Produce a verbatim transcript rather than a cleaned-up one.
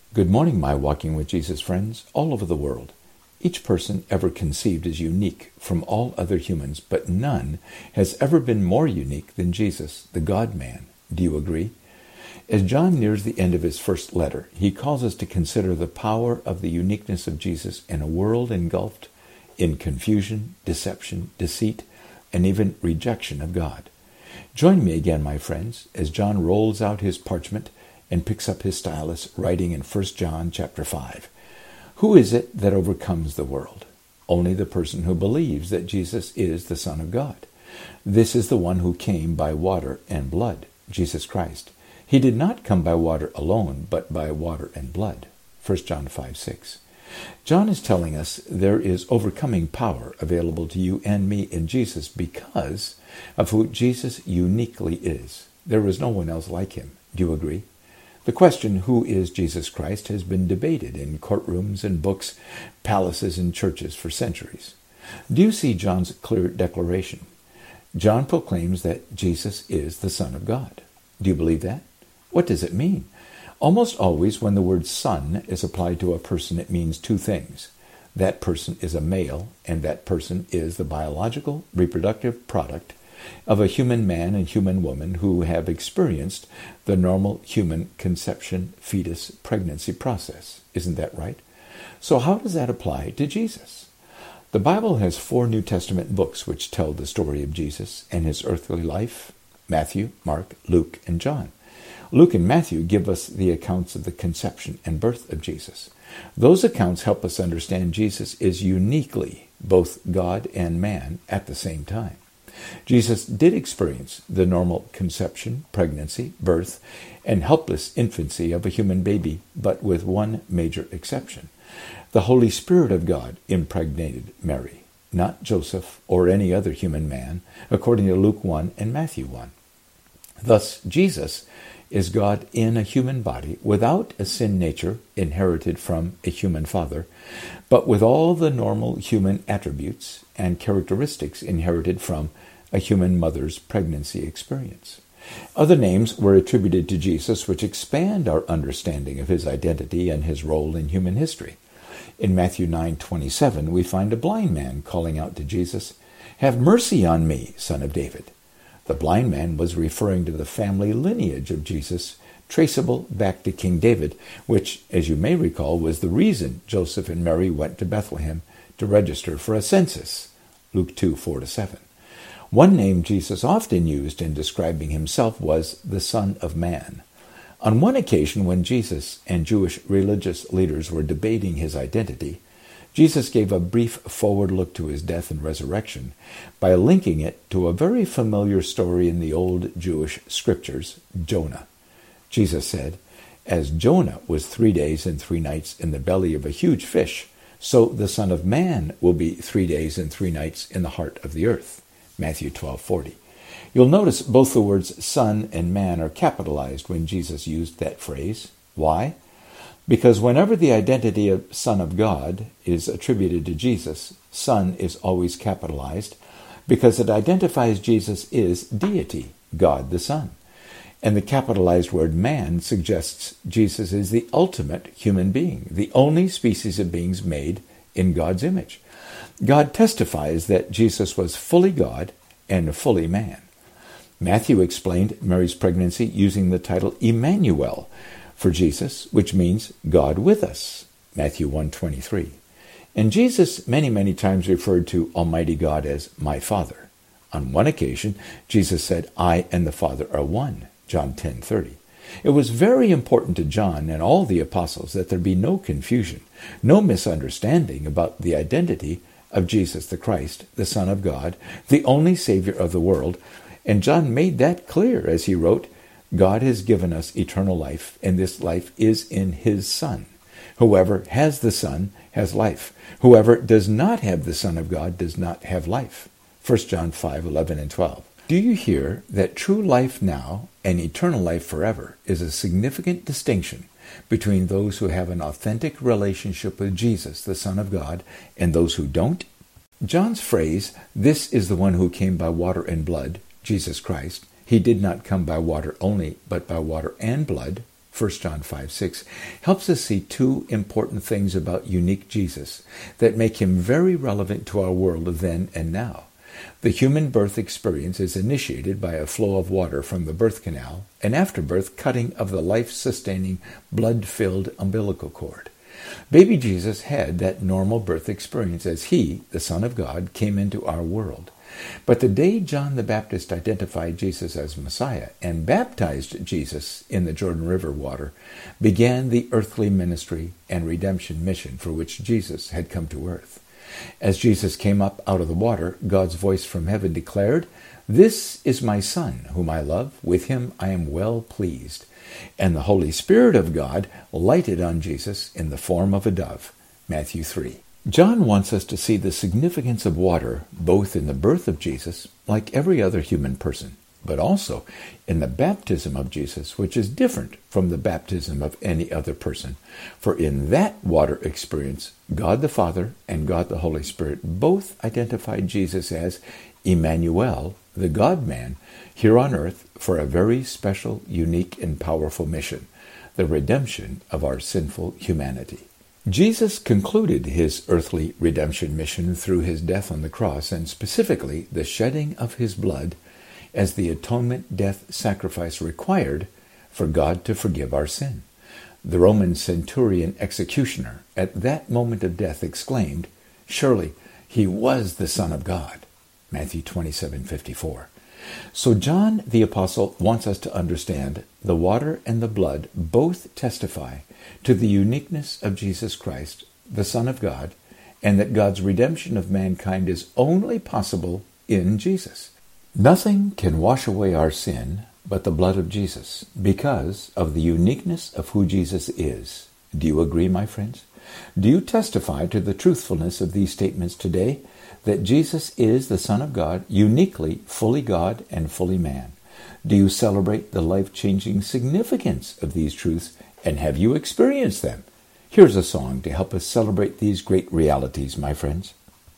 Good morning, my Walking with Jesus friends all over the world. Each person ever conceived is unique from all other humans, but none has ever been more unique than Jesus, the God-man. Do you agree? As John nears the end of his first letter, he calls us to consider the power of the uniqueness of Jesus in a world engulfed in confusion, deception, deceit, and even rejection of God. Join me again, my friends, as John rolls out his parchment and picks up his stylus, writing in First John chapter five. Who is it that overcomes the world? Only the person who believes that Jesus is the Son of God. This is the one who came by water and blood, Jesus Christ. He did not come by water alone, but by water and blood. First John five six. John is telling us there is overcoming power available to you and me in Jesus because of who Jesus uniquely is. There is no one else like him. Do you agree? The question, who is Jesus Christ, has been debated in courtrooms and books, palaces and churches for centuries. Do you see John's clear declaration? John proclaims that Jesus is the Son of God. Do you believe that? What does it mean? Almost always when the word son is applied to a person, it means two things. That person is a male, and that person is the biological, reproductive product of a human man and human woman who have experienced the normal human conception, fetus, pregnancy process. Isn't that right? So how does that apply to Jesus? The Bible has four New Testament books which tell the story of Jesus and his earthly life: Matthew, Mark, Luke, and John. Luke and Matthew give us the accounts of the conception and birth of Jesus. Those accounts help us understand Jesus is uniquely both God and man at the same time. Jesus did experience the normal conception, pregnancy, birth, and helpless infancy of a human baby, but with one major exception. The Holy Spirit of God impregnated Mary, not Joseph or any other human man, according to Luke one and Matthew one. Thus, Jesus is God in a human body without a sin nature inherited from a human father, but with all the normal human attributes and characteristics inherited from a human mother's pregnancy experience. Other names were attributed to Jesus which expand our understanding of his identity and his role in human history. In Matthew nine twenty-seven, we find a blind man calling out to Jesus, "Have mercy on me, Son of David." The blind man was referring to the family lineage of Jesus, traceable back to King David, which, as you may recall, was the reason Joseph and Mary went to Bethlehem to register for a census. Luke two four to seven. One name Jesus often used in describing himself was the Son of Man. On one occasion, when Jesus and Jewish religious leaders were debating his identity, Jesus gave a brief forward look to his death and resurrection by linking it to a very familiar story in the old Jewish scriptures, Jonah. Jesus said, "As Jonah was three days and three nights in the belly of a huge fish, so the Son of Man will be three days and three nights in the heart of the earth." Matthew twelve forty. You'll notice both the words son and man are capitalized when Jesus used that phrase. Why? Because whenever the identity of Son of God is attributed to Jesus, Son is always capitalized because it identifies Jesus is deity, God the Son. And the capitalized word man suggests Jesus is the ultimate human being, the only species of beings made in God's image. God testifies that Jesus was fully God and fully man. Matthew explained Mary's pregnancy using the title Emmanuel for Jesus, which means God with us, Matthew one twenty-three. And Jesus many, many times referred to Almighty God as my Father. On one occasion, Jesus said, "I and the Father are one," John ten thirty. It was very important to John and all the apostles that there be no confusion, no misunderstanding about the identity of Jesus the Christ, the Son of God, the only Savior of the world. And John made that clear as he wrote, "God has given us eternal life, and this life is in his Son. Whoever has the Son has life. Whoever does not have the Son of God does not have life." First John five eleven and twelve. Do you hear that true life now and eternal life forever is a significant distinction between those who have an authentic relationship with Jesus, the Son of God, and those who don't? John's phrase, "This is the one who came by water and blood," Jesus Christ, He did not come by water only, but by water and blood, First John five six, helps us see two important things about unique Jesus that make him very relevant to our world then and now. The human birth experience is initiated by a flow of water from the birth canal, and after birth, cutting of the life-sustaining, blood-filled umbilical cord. Baby Jesus had that normal birth experience as he, the Son of God, came into our world. But the day John the Baptist identified Jesus as Messiah and baptized Jesus in the Jordan River water began the earthly ministry and redemption mission for which Jesus had come to earth. As Jesus came up out of the water, God's voice from heaven declared, "This is my Son, whom I love. With him I am well pleased." And the Holy Spirit of God lighted on Jesus in the form of a dove. Matthew three. John wants us to see the significance of water both in the birth of Jesus, like every other human person, but also in the baptism of Jesus, which is different from the baptism of any other person. For in that water experience, God the Father and God the Holy Spirit both identified Jesus as Emmanuel, the God-man, here on earth for a very special, unique, and powerful mission, the redemption of our sinful humanity. Jesus concluded his earthly redemption mission through his death on the cross, and specifically the shedding of his blood as the atonement death sacrifice required for God to forgive our sin. The Roman centurion executioner at that moment of death exclaimed, "Surely he was the Son of God." Matthew twenty-seven fifty-four. So John the Apostle wants us to understand the water and the blood both testify to the uniqueness of Jesus Christ, the Son of God, and that God's redemption of mankind is only possible in Jesus. Nothing can wash away our sin but the blood of Jesus because of the uniqueness of who Jesus is. Do you agree, my friends? Do you testify to the truthfulness of these statements today, that Jesus is the Son of God, uniquely fully God and fully man? Do you celebrate the life-changing significance of these truths, and have you experienced them? Here's a song to help us celebrate these great realities, my friends.